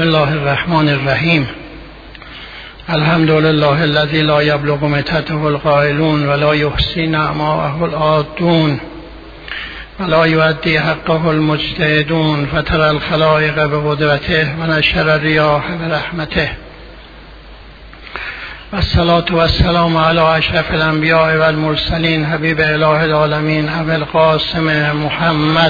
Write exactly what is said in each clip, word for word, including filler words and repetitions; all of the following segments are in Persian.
بسم الله الرحمن الرحیم. الحمد لله الذي لا يبلغ متته القائلون ولا يحصي نعماءه العادون ولا يؤدي حقه المجتهدون فترى الخلائق بقدرته ونشر الرياح برحمته والصلاة والسلام على أشرف الأنبياء والمرسلين حبيب إله العالمين أبي القاسم محمد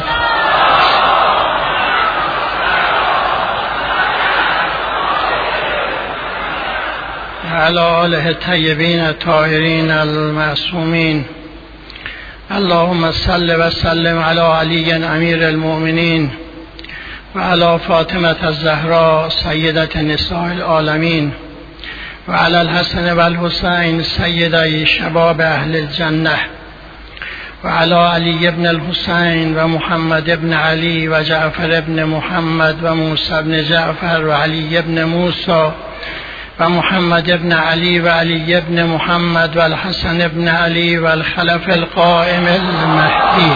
وعلى آله الطيبين الطاهرين المعصومين. اللهم صل وسلم على علي أمير المؤمنين وعلى فاطمة الزهراء سيدة نساء العالمين وعلى الحسن والحسين سيدي شباب أهل الجنة وعلى علي بن الحسين ومحمد بن علي وجعفر بن محمد وموسى بن جعفر وعلي بن موسى ومحمد بن علي وعلي بن محمد والحسن بن علي والخلف القائم المهدي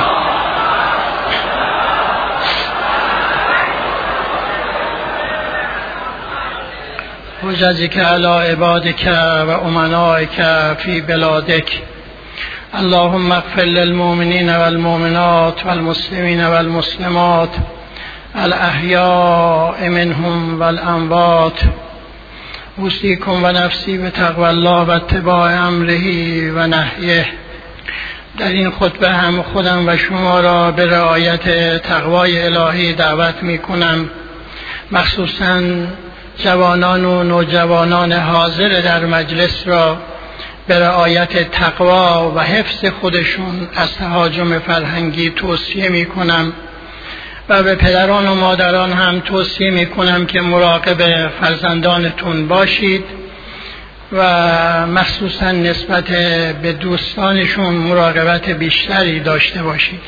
حججك على عبادك وأمنائك في بلادك. اللهم اغفر للمؤمنين والمؤمنات والمسلمين والمسلمات الأحياء منهم والأموات. اوصیکم و نفسی به تقوی الله و اتباع امره و نهیه. در این خطبه هم خودم و شما را به رعایت تقوای الهی دعوت می کنم، مخصوصاً جوانان و نوجوانان حاضر در مجلس را به رعایت تقوا و حفظ خودشون از تهاجم فرهنگی توصیه می کنم و به پدران و مادران هم توصیه می کنم که مراقب فرزندانتون باشید و مخصوصا نسبت به دوستانشون مراقبت بیشتری داشته باشید.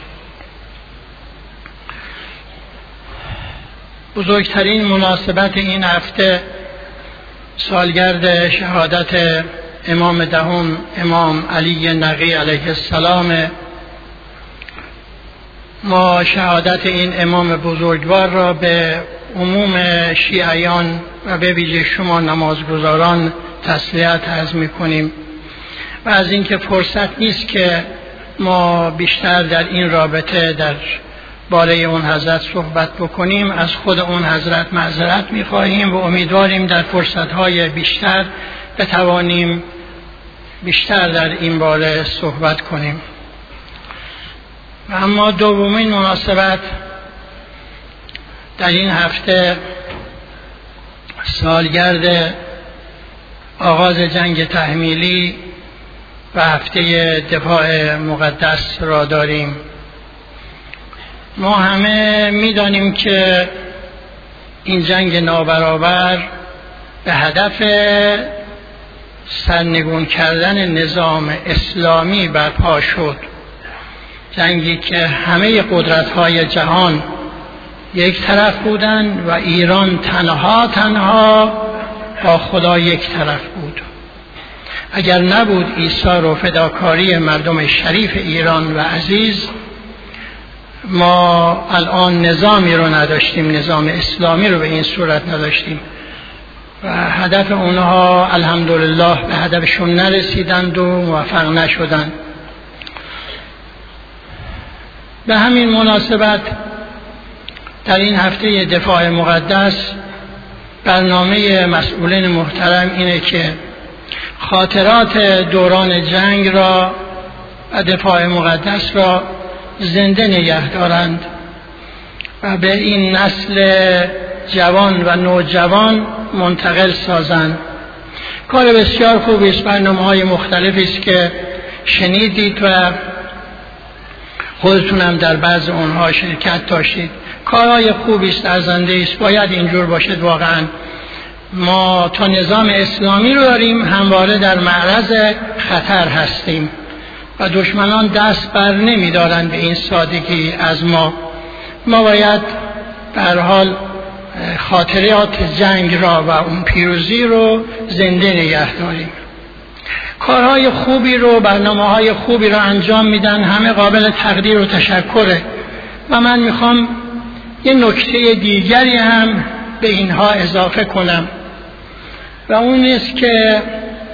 بزرگترین مناسبت این هفته سالگرد شهادت امام دهم امام علی نقی علیه السلام. ما شهادت این امام بزرگوار را به عموم شیعیان و به ویژه شما نمازگزاران تسلیت عرض می‌کنیم و از اینکه فرصت نیست که ما بیشتر در این رابطه در باره اون حضرت صحبت بکنیم، از خود اون حضرت معذرت می‌خواهیم و امیدواریم در فرصت‌های بیشتر بتوانیم بیشتر در این باره صحبت کنیم. و اما دومین مناسبت در این هفته سالگرد آغاز جنگ تحمیلی و هفته دفاع مقدس را داریم. ما همه می‌دانیم که این جنگ نابرابر به هدف سرنگون کردن نظام اسلامی برپا شد، جنگی که همه قدرت‌های جهان یک طرف بودند و ایران تنها تنها با خدا یک طرف بود. اگر نبود ایثار و فداکاری مردم شریف ایران و عزیز، ما الان نظامی رو نداشتیم، نظام اسلامی رو به این صورت نداشتیم و هدف اونها الحمدلله به هدفشون نرسیدند و موفق نشدند. به همین مناسبت در این هفته دفاع مقدس برنامه مسئولین محترم اینه که خاطرات دوران جنگ را و دفاع مقدس را زنده نگه دارند و به این نسل جوان و نوجوان منتقل سازند. کار بسیار خوبی است، برنامه‌های مختلفی است که شنیدید و خودتونم در بعض اونها شرکت داشتید. کارهای خوبی است، ارزنده است، باید اینجور باشد. واقعا ما تا نظام اسلامی رو داریم همواره در معرض خطر هستیم و دشمنان دست بر نمی دارند به این سادگی از ما. ما باید به هر حال خاطرات جنگ را و اون پیروزی رو زنده نگه داریم. کارهای خوبی رو، برنامه‌های خوبی رو انجام میدن، همه قابل تقدیر و تشکره و من میخوام یه نکته دیگری هم به اینها اضافه کنم و اون است که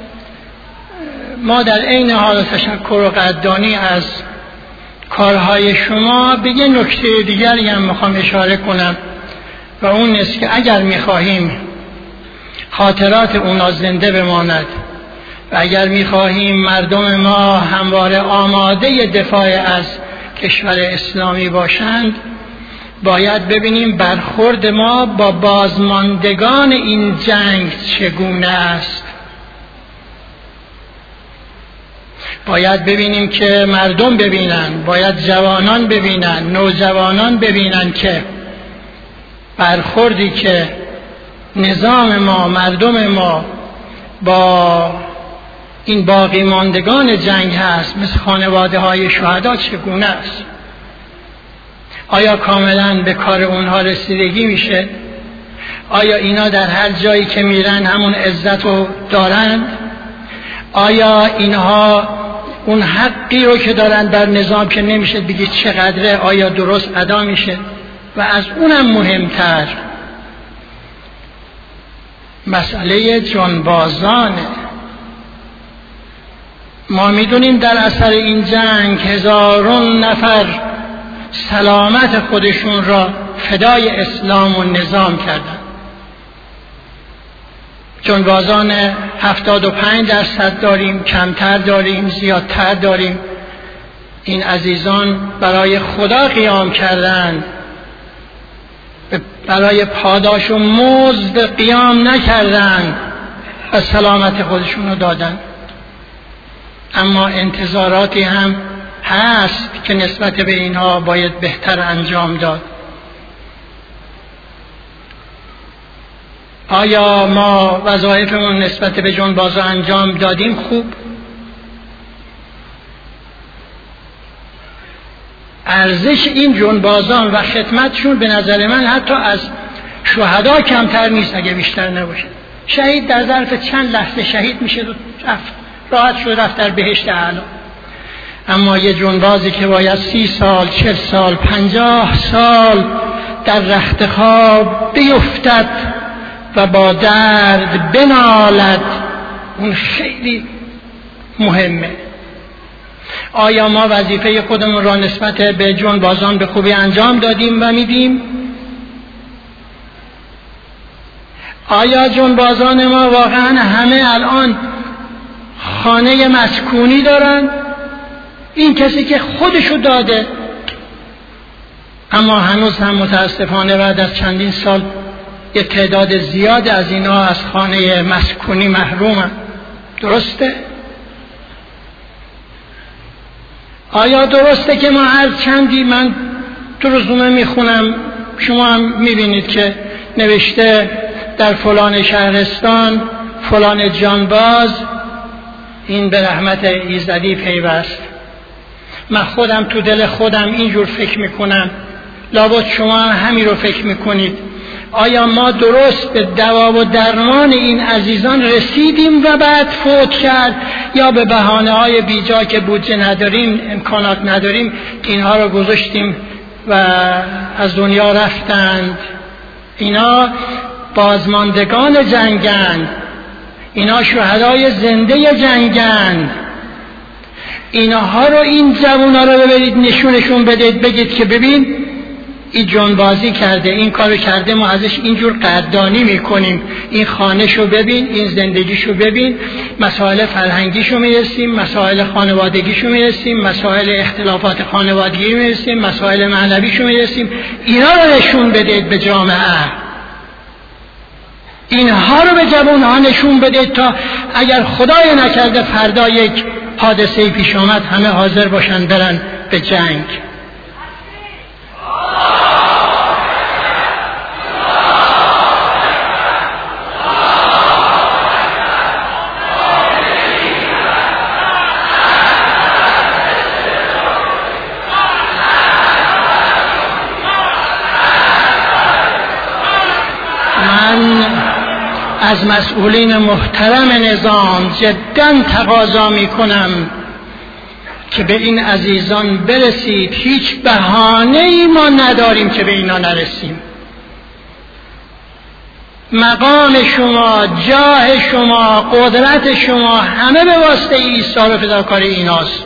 ما در عین حال تشکر و قدردانی از کارهای شما به یه نکته دیگری هم میخوام اشاره کنم و اون است که اگر میخواهیم خاطرات اونا زنده بماند و اگر میخواهیم مردم ما همواره آماده دفاع از کشور اسلامی باشند، باید ببینیم برخورد ما با بازماندگان این جنگ چگونه است. باید ببینیم که مردم ببینن، باید جوانان ببینن، نوجوانان ببینن که برخوردی که نظام ما، مردم ما با این باقی ماندگان جنگ هست، مثل خانواده های شهدا، چگونه است. آیا کاملا به کار اونها رسیدگی میشه؟ آیا اینا در هر جایی که میرن همون عزت رو دارند؟ آیا اینها اون حقی رو که دارن بر نظام که نمیشه بگید چقدره، آیا درست ادا میشه؟ و از اونم مهمتر مسئله جانبازانه. ما میدونیم در اثر این جنگ هزارون نفر سلامت خودشون را فدای اسلام و نظام کردند. جانبازان هفتاد و پنج درصد داریم، کمتر داریم، زیادتر داریم. این عزیزان برای خدا قیام کردند، برای پاداش و مزد قیام نکردند و سلامت خودشون رو دادند. اما انتظاراتی هم هست که نسبت به اینها باید بهتر انجام داد. آیا ما وظایفمون نسبت به جانبازا انجام دادیم؟ خوب. ارزش این جانبازان و خدمتشون به نظر من حتی از شهدا کمتر نیست اگه بیشتر نباشه. شهید در ظرف چند لحظه شهید میشه و راحت شد رفت در بهشت اعلی. اما یه جانبازی که باید سی سال، چل سال، پنجاه سال در رخت خواب بیفتد و با درد بنالد، اون خیلی مهمه. آیا ما وظیفه خودمون را نسبت به جانبازان به خوبی انجام دادیم و میدیم؟ آیا جانبازان ما واقعا همه الان خانه مسکونی دارن؟ این کسی که خودشو داده، اما هنوز هم متاسفانه بعد از چندین سال یه تعداد زیاد از اینا از خانه مسکونی محرومن. درسته؟ آیا درسته که ما هر چندی، من تو رزومه میخونم، شما هم میبینید که نوشته در فلان شهرستان فلان جانباز این به رحمت ایزدی پیوست. من خودم تو دل خودم اینجور فکر میکنم، لابد شما همین رو فکر میکنید. آیا ما درست به دوا و درمان این عزیزان رسیدیم و بعد فوت کرد، یا به بهانه های بیجا که بودجه نداریم، امکانات نداریم، اینها رو گذاشتیم و از دنیا رفتند؟ اینا بازماندگان جنگند، اینا شهدای زنده جنگند. اینها رو، این جوونا رو ببرید نشونشون بدید، بگید که ببین این جانبازی کرده، این کارو کرده، ما ازش اینجور قدردانی میکنیم. این خانه‌شو ببین، این زندگیشو ببین، مسائل فرهنگیشو میرسیم، مسائل خانوادگیشو میرسیم، مسائل اختلافات خانوادگی میرسیم، مسائل معنویشو میرسیم. اینا رو نشون بدید به جامعه، اینها رو به جوانها نشون بدید تا اگر خدای نکرده فردا یک حادثه پیش آمد همه حاضر باشن برن به جنگ. از مسئولین محترم نظام جداً تقاضا می کنم که به این عزیزان برسید. هیچ بهانه‌ای ما نداریم که به اینا نرسیم. مقام شما، جاه شما، قدرت شما همه به واسطه ایثار و فداکاری ایناست.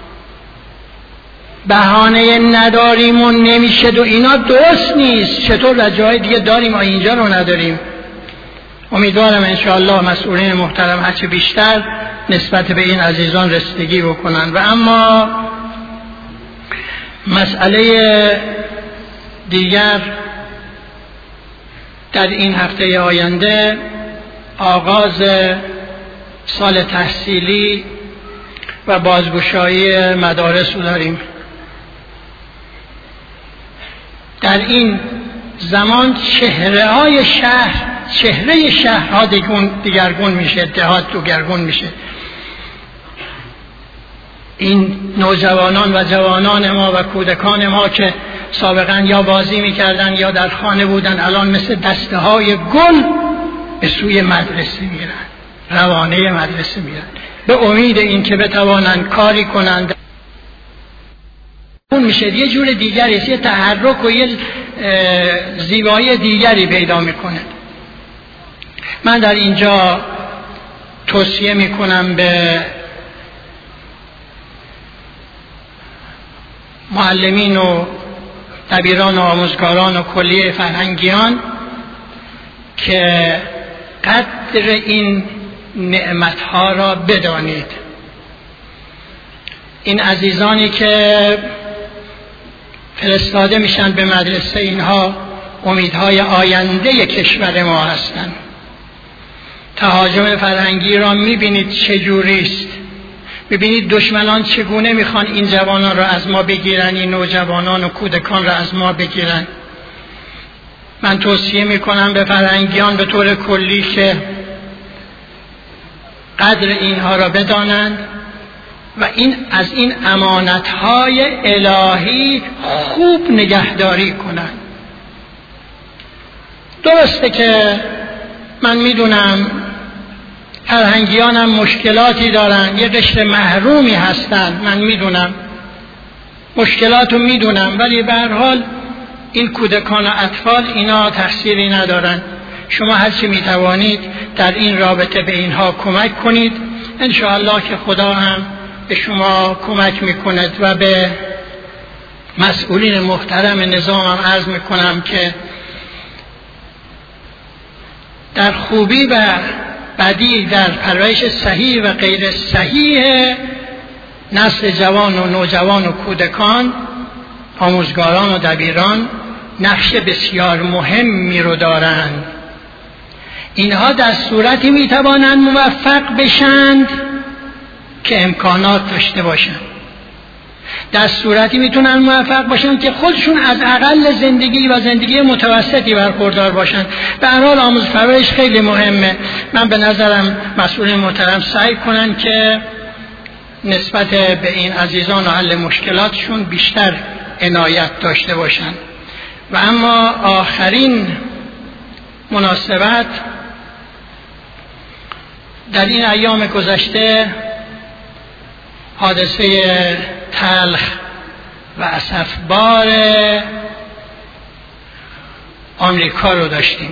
بهانه نداریم و نمیشه و اینا درست نیست. چطور در جای دیگه داریم و اینجا رو نداریم؟ امیدوارم انشاءالله مسئولین محترم هرچه بیشتر نسبت به این عزیزان رسیدگی بکنن. و اما مسئله دیگر، در این هفته آینده آغاز سال تحصیلی و بازگشایی مدارس رو داریم. در این زمان چهره های شهر، چهره شهرها دیگرگون میشه، اتحاد دوگرگون میشه. این نوجوانان و جوانان ما و کودکان ما که سابقا یا بازی میکردن یا در خانه بودن، الان مثل دسته های گل به سوی مدرسه میرن، روانه مدرسه میرن، به امید این که بتوانن کاری کنند. اون میشه یه جور دیگری، یه تحرک و یه زیبایی دیگری پیدا میکنه. من در اینجا توصیه میکنم به معلمین و دبیران و آموزگاران و کلیه فرهنگیان که قدر این نعمتها را بدانید. این عزیزانی که فرستاده میشن به مدرسه، اینها امیدهای آینده کشور ما هستند. تهاجم فرهنگی را میبینید چجوریست، میبینید دشمنان چگونه میخوان این جوانان را از ما بگیرن، این نوجوانان و کودکان را از ما بگیرن. من توصیه میکنم به فرهنگیان به طور کلی که قدر اینها را بدانند و این از این امانتهای الهی خوب نگهداری کنند. درسته که من میدونم فرهنگیانم مشکلاتی دارن، یه قشر محرومی هستن، من میدونم مشکلاتو میدونم، ولی به هر حال این کودکان و اطفال اینا تقصیری ندارن. شما هرچی میتوانید در این رابطه به اینها کمک کنید. انشاءالله که خدا هم به شما کمک میکند و به مسئولین محترم نظامم عرض میکنم که در خوبی و بدی، در پرورش صحیح و غیر صحیح نسل جوان و نوجوان و کودکان، آموزگاران و دبیران نقش بسیار مهمی رو دارند. اینها در صورتی میتوانند موفق بشند که امکانات داشته باشند، در صورتی میتونن موفق باشن که خودشون از اقل زندگی و زندگی متوسطی برخوردار باشن. به هر حال آموزش پرورش خیلی مهمه. من به نظرم مسئولین محترم سعی کنن که نسبت به این عزیزان و حل مشکلاتشون بیشتر عنایت داشته باشن. و اما آخرین مناسبت، در این ایام گذشته حادثه تلخ و اسفبار آمریکا رو داشتیم.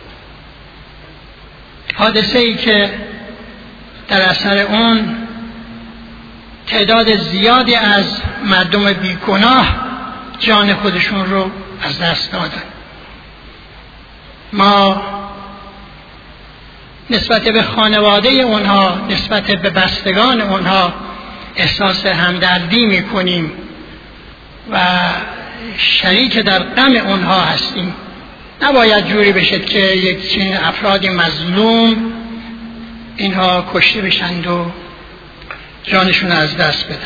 حادثه ای که در اثر اون تعداد زیادی از مردم بیگناه جان خودشون رو از دست دادن. ما نسبت به خانواده اونها، نسبت به بستگان اونها احساس همدردی میکنیم و شریک در غم اونها هستیم. نباید جوری بشه که یک چنین افرادی مظلوم اینها کشته بشند و جانشون از دست بدن.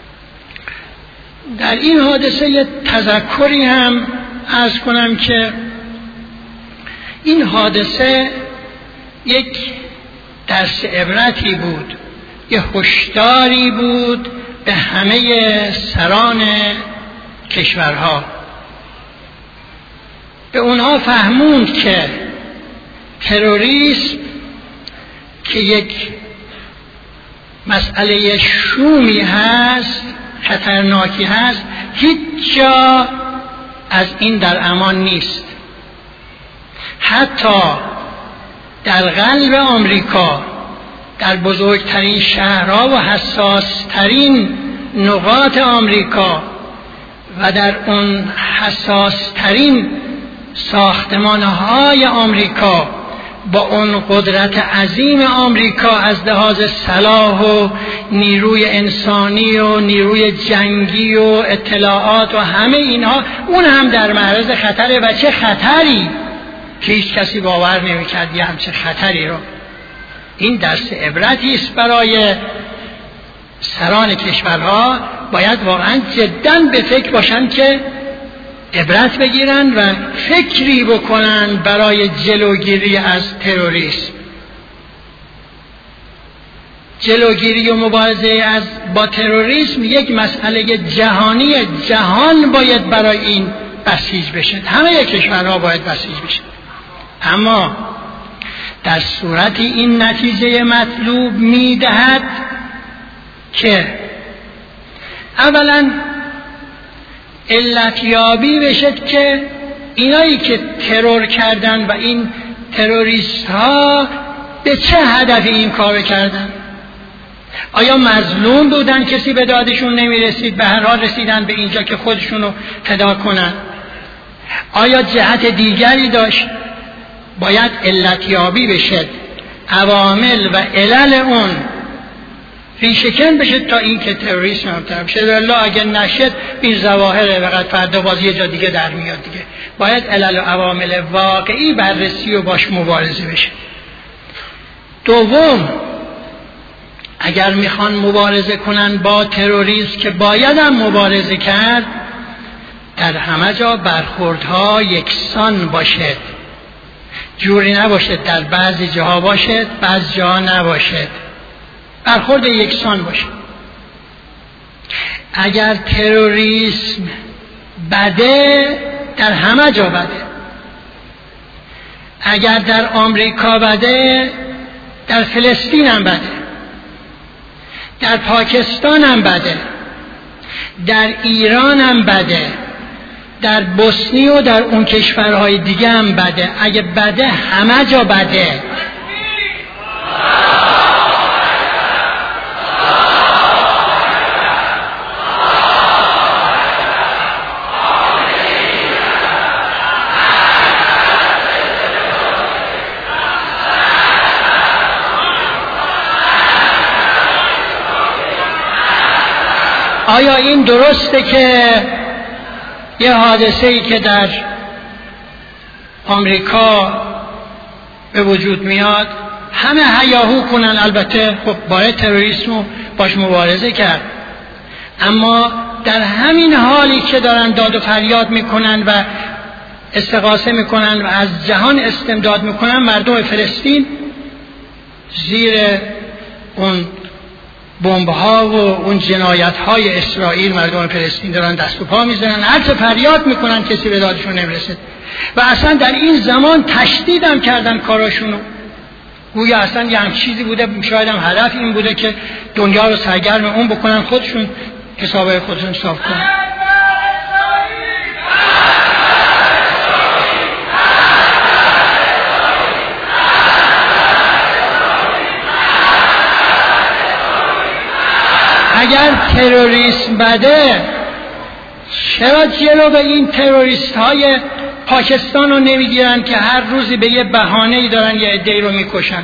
در این حادثه یه تذکری هم عرض کنم که این حادثه یک درس عبرتی بود، یه هشداری بود به همه سران کشورها، به اونها فهموند که تروریسم که یک مسئله شومی هست، خطرناکی هست، هیچ جا از این در امان نیست. حتی در قلب آمریکا، در بزرگترین شهرها و حساسترین نقاط آمریکا و در اون حساسترین ساختمانهای آمریکا با اون قدرت عظیم آمریکا از لحاظ سلاح و نیروی انسانی و نیروی جنگی و اطلاعات و همه اینها، اون هم در معرض خطره. و چه خطری که هیچ کسی باور نمی‌کرد یه همچه خطری رو. این درس عبرتی است برای سران کشورها. باید واقعا جداً به فکر باشن که عبرت بگیرن و فکری بکنن برای جلوگیری از تروریسم. جلوگیری و مبارزه از با تروریسم یک مسئله جهانی، جهان باید برای این بسیج بشه، همه کشورها باید بسیج بشه. اما در صورتی این نتیجه مطلوب میدهد که اولا علتیابی بشد که اینایی که ترور کردن و این تروریست ها به چه هدفی این کار کردن. آیا مظلوم بودن، کسی به دادشون نمی رسید، به هر حال رسیدن به اینجا که خودشونو فدا کنن؟ آیا جهت دیگری داشت؟ باید علتیابی بشد، عوامل و علل اون ریشه‌کن بشه تا این که تروریسم هم تر بشه. والله اگر نشد این ظواهر وقت فردا باز یه جا دیگه در میاد دیگه. باید علل و عوامل واقعی بررسی و باش مبارزه بشه. دوم، اگر میخوان مبارزه کنن با تروریسم که باید هم مبارزه کرد، در همه جا برخوردها یکسان باشد، جوری نباشد در بعضی جاها باشد بعضی جاها نباشد، برخورد یکسان باشه. اگر تروریسم بده، در همه جا بده. اگر در آمریکا بده، در فلسطین هم بده، در پاکستان هم بده، در ایران هم بده، در بوسنی و در اون کشورهای دیگه هم بده. اگه بده همه جا بده. آیا این درسته که یه حادثه‌ای که در آمریکا به وجود میاد همه هیاهو کنن؟ البته خب باید تروریسم باش مبارزه کرد، اما در همین حالی که دارن داد و فریاد میکنن و استغاثه میکنن و از جهان استمداد میکنن، مردم فلسطین زیر اون بمب‌ها و اون جنایت‌های اسرائیل مردم فلسطین دارن دست و پا میزنن، هر چه فریاد میکنن کسی به دادشون نمیرسه. و اصلا در این زمان تشدید هم کردن کاراشونو، گویا اصلا یه هم چیزی بوده، شاید هم هدف این بوده که دنیا رو سرگرم اون بکنن، خودشون حسابای خودشون صاف کنن. اگر تروریسم بده، چرا جلو به این تروریست های پاکستان رو نمیگیرن که هر روزی به یه بهانه‌ای دارن یه عده‌ای رو میکشن؟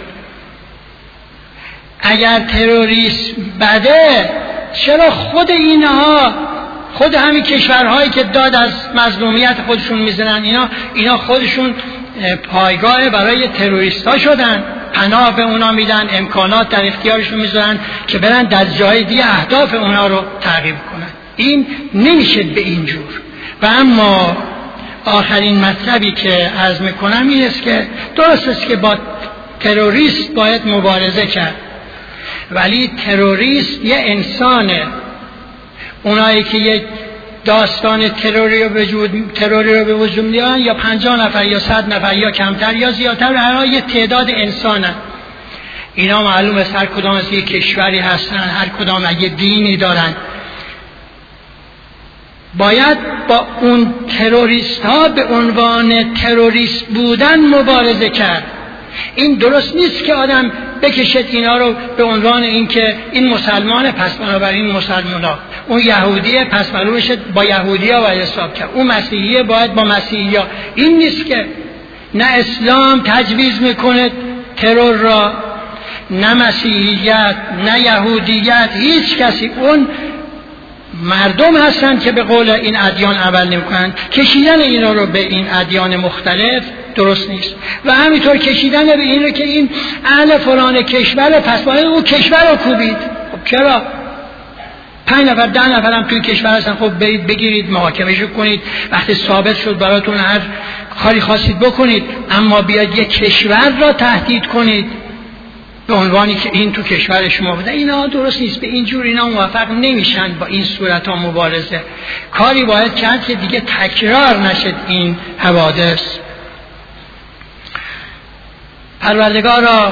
اگر تروریسم بده، چرا خود اینها، خود همین کشورهایی که داد از مظلومیت خودشون میزنن، اینا اینا خودشون پایگاه برای تروریست ها شدن، پناه به اونا میدن، امکانات در اختیارشون میذارن که برن در جای دیگه اهداف اونا رو تعقیب کنن. این نمیشه به این جور. و اما آخرین مطلبی که عرض میکنم این است که درست است که با تروریست باید مبارزه کرد، ولی تروریست یه انسانه. اونایی که یک داستان تروری رو به وجود تروری رو به وجود میارن، یا پنجاه نفر یا صد نفر یا کمتر یا زیادتر، هر یه تعداد انسانن. اینا معلومه هر کدام از یک کشوری هستن، هر کدام یه دینی دارن. باید با اون تروریست ها به عنوان تروریست بودن مبارزه کرد این درست نیست که آدم بکشد اینا رو به عنوان اینکه این مسلمانه پس بنابراین مسلمانا، اون یهودیه پس معلوم شد با یهودیا باید حساب کرد، اون مسیحیه باید با مسیحیا. این نیست که نه اسلام تجویز میکنه ترور را، نه مسیحیت، نه یهودیت، هیچ کسی. اون مردم هستند که به قول این ادیان عمل نمی‌کنند. کشیدن اینا رو به این ادیان مختلف درست نیست و همینطور کشیدن به این رو که این اهل فلان کشور پس باید اون کشور رو کوبید. خب چرا؟ پنج نفر ده نفر هم توی کشور هستن، خب برید بگیرید محاکمه‌شو کنید، وقتی ثابت شد براتون هر کاری خواستید بکنید، اما بیاد یک کشور را تهدید کنید به عنوانی که این تو کشور شما بوده. اینا درست نیست. به این جور اینا موفق نمیشن با این صورت ها مبارزه. کاری باید کرد که دیگه تکرار نشد این حوادث. پروردگارا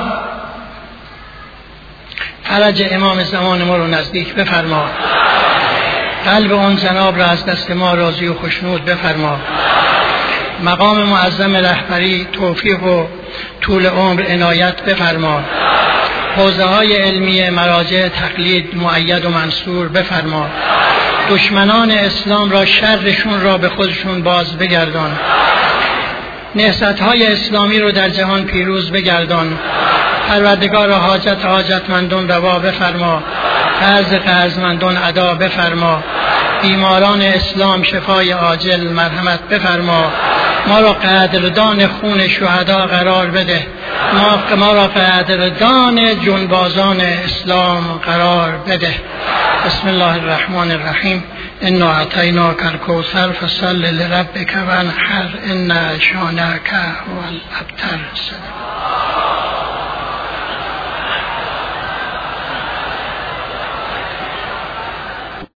فرج امام زمان ما رو نزدیک بفرما، قلب اون جناب را از دست ما راضی و خوشنود بفرما، مقام معظم رهبری توفیق و طول عمر عنایت بفرما، حوزه های علمی مراجع تقلید مؤید و منصور بفرما، دشمنان اسلام را شرشون را به خودشون باز بگردان، نهضت های اسلامی رو در جهان پیروز بگردان. پروردگار حاجت حاجتمندان روا بفرما، قرض قرضمندان ادا بفرما، بیماران اسلام شفای عاجل مرحمت بفرما، ما را قدردان خون شهدا قرار بده، ما, ما را قدردان جنبازان اسلام قرار بده. بسم الله الرحمن الرحیم. انا اعطیناک الکوثر فصل لربک وانحر ان شانک هو الابتر.